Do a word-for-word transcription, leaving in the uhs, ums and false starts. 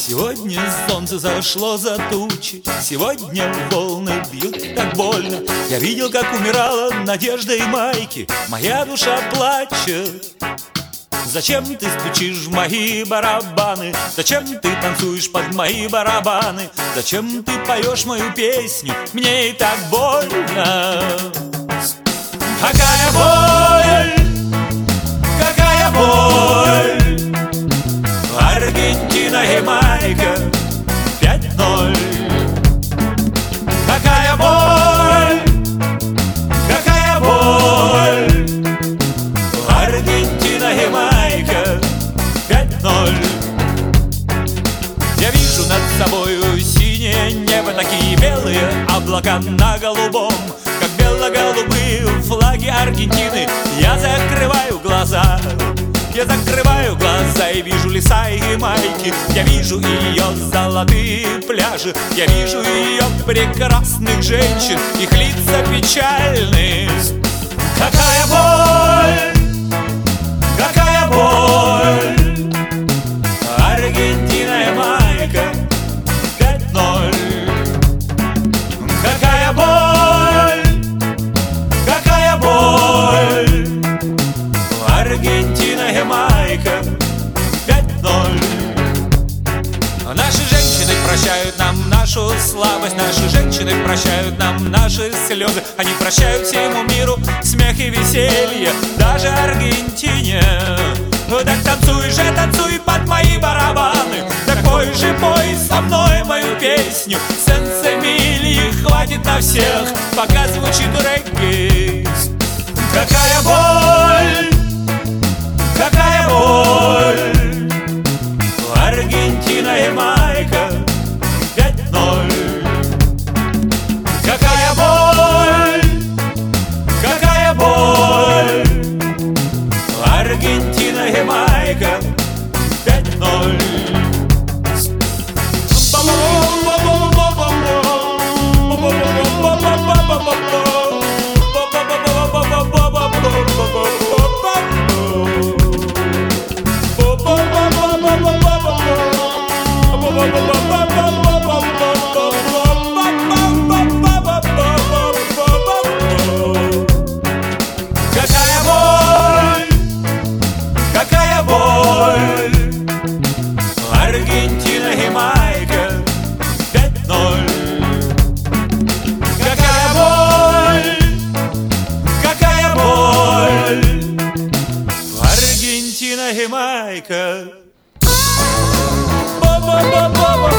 Сегодня солнце зашло за тучи, сегодня волны бьют так больно. Я видел, как умирала надежда и майки, моя душа плачет. Зачем ты стучишь в мои барабаны? Зачем ты танцуешь под мои барабаны? Зачем ты поешь мою песню? Мне и так больно. Какая боль, какая боль. Аргентина, Ямайка, пять ноль. Какая боль, какая боль. Аргентина, Ямайка, пять ноль. Я вижу над собою синее небо, такие белые облака на голубом, как бело-голубые флаги Аргентины. Я закрываю глаза, я закрываю глаза и вижу леса и Ямайки. Я вижу ее золотые пляжи, я вижу ее прекрасных женщин, их лица печальные. Какая боль, какая боль. Аргентина, Ямайка, пять ноль. Какая боль, какая боль. Аргентина, Ямайка, пять ноль. Наши женщины прощают нам нашу слабость, наши женщины прощают нам наши слезы. Они прощают всему миру смех и веселье, даже Аргентине. Так танцуй же, танцуй под мои барабаны, так пой же, пой со мной мою песню. Сенсемильи хватит на всех, пока звучит регги. Какая боль, какая боль. Аргентина, Ямайка, пять ноль. Какая боль, какая боль. Аргентина, Ямайка, пять ноль. Какая боль, какая боль. Аргентина, Ямайка, пять ноль. Какая боль, какая боль. Аргентина, Ямайка. Ба-ба-ба-ба-ба.